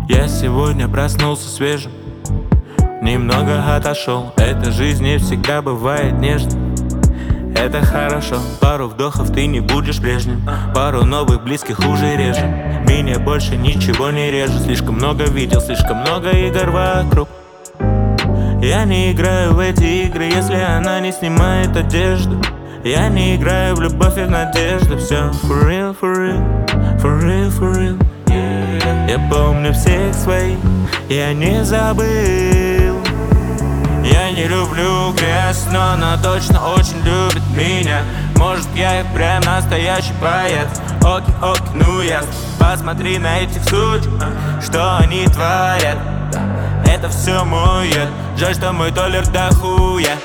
Я сегодня проснулся свежим, немного отошел. Эта жизнь не всегда бывает нежной. Это хорошо, пару вдохов ты не будешь прежним. Пару новых близких уже реже. Меня больше ничего не режет. Слишком много видел, слишком много игр вокруг. Я не играю в эти игры, если она не снимает одежду. Я не играю в любовь и в надежду. Все for real, for real, for real, for real. Я помню всех своих, я не забыл. Я не люблю грязь, но она точно очень любит меня. Может, я и прям настоящий поэт. Оки, оки, ну ясно. Посмотри на этих суть, что они творят. Это все мой яд. Жаль, что мой доллар до хуя.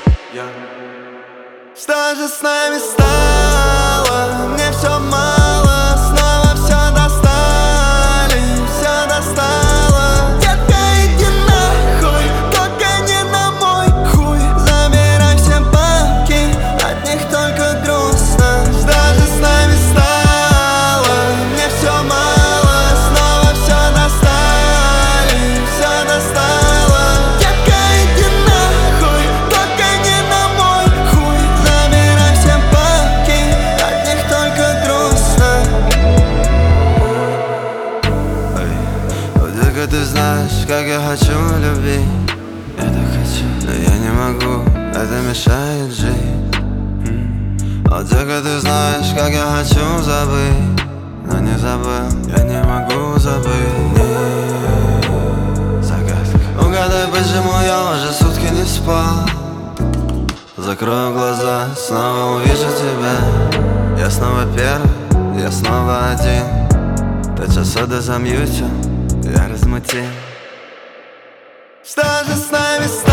Что же с нами стало? Мне все мало. Снова все достали, все достало. Детка, иди нахуй, только не на мой хуй. Забирай все бабки, от них только грустно. Что же с нами стало? Мне все мало. Снова все достали, все достало. Детка, иди нахуй, только не на мой хуй. Забирай все бабки, от них только грустно. Детка, ты знаешь, как я хочу любить. Я так хочу, но я не могу, это мешает жить. Детка, ты знаешь, как я хочу забыть, но не забыл, я не могу забыть. Загадка. Угадай, почему я уже сутки не спал. Закрою глаза, снова увижу тебя. Я снова первый, я снова один. Тот сода замьютил, я размутил. Что же с нами стало?